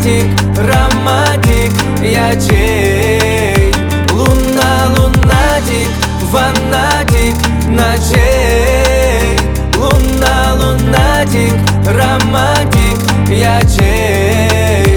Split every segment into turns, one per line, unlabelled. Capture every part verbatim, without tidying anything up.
Лунатик, романтик, я чей? Луна, лунатик, фанатик ночей. Луна, лунатик, романтик, я чей?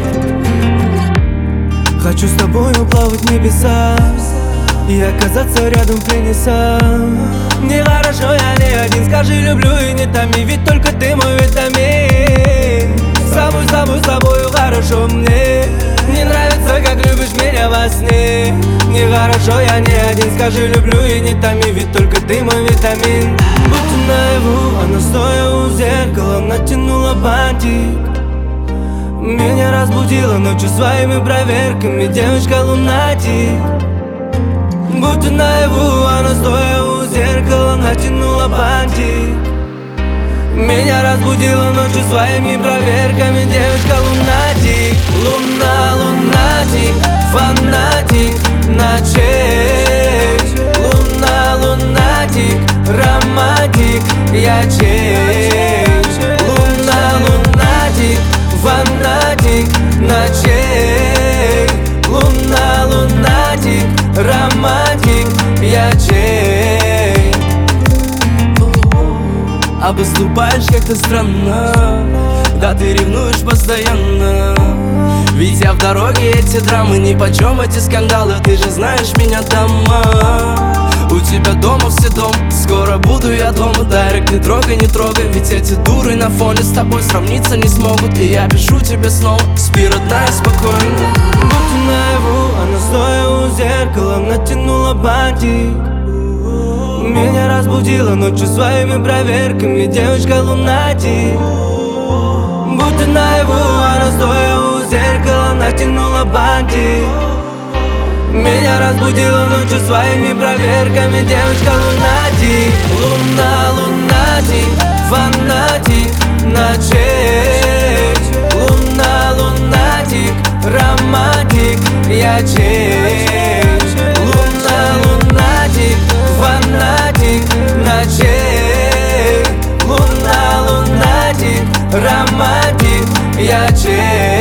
Хочу с тобою плавать в небеса и оказаться рядом в пленниса. Мне хорошо, я не один, скажи люблю и не томи, ведь только ты мой витамин. С тобой, с тобой, с тобою хорошо мне. Не нравится, как любишь меня во сне. Мне хорошо, я не один, скажи люблю и не томи, ведь только ты мой витамин. Будто наяву, она стоя у зеркала натянула бантик. Меня разбудила ночью своими проверками девочка лунатик. Будто наяву, она стоя у зеркала натянула бантик. Меня разбудила ночью своими проверками девочка лунатик. Луна, лунатик, фанатик ночей. Луна, лунатик, романтик, я чей? Луна, лунатик, фанатик ночей. Луна, лунатик, романтик, я чей? А поступаешь как-то странно, да ты ревнуешь постоянно. Ведь я в дороге, эти драмы нипочем, эти скандалы. Ты же знаешь меня, дама. У тебя дома все дом, скоро буду я дома. Дарик, не трогай, не трогай, ведь эти дуры на фоне с тобой сравниться не смогут. И я пишу тебе снова, спи, родная, спокойно. Будто наяву, она стоя у зеркала натянула бантик. Меня разбудила ночью своими проверками девочка лунатик. Будто наяву, она стоя у зеркала натянула бантик. Меня разбудила ночью своими проверками девочка лунатик. Луна, лунатик, фанатик ночей. Луна, лунатик, романтик, я чей? Луна, лунатик, фанатик ночей. Луна, лунатик, романтик, я чей?